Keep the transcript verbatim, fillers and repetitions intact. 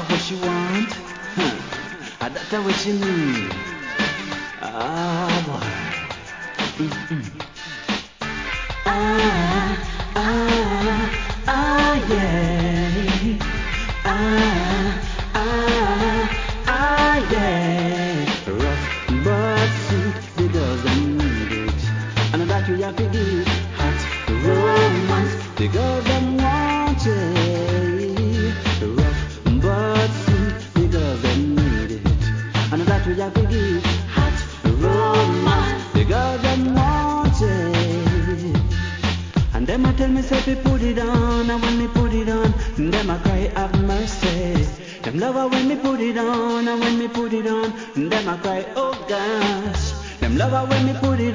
what she want, huh? Ah, that's what she need. Ah, boy. Mm-mm. Ah, ah, ah, yeah. Ah, ah, ah, yeah. Rough but sweet, the girls them need it, and that we have to give. Hot romance, the girls them want it. Rough but sweet, the girls them need it, and that we have to give. Hot romance, the girls them want it. And them a tell me say fi put it on, and when me put it on, them a cry have mercy. Them love her when me put it on, and when me put it on, them a cry oh gosh. Them love her when me put it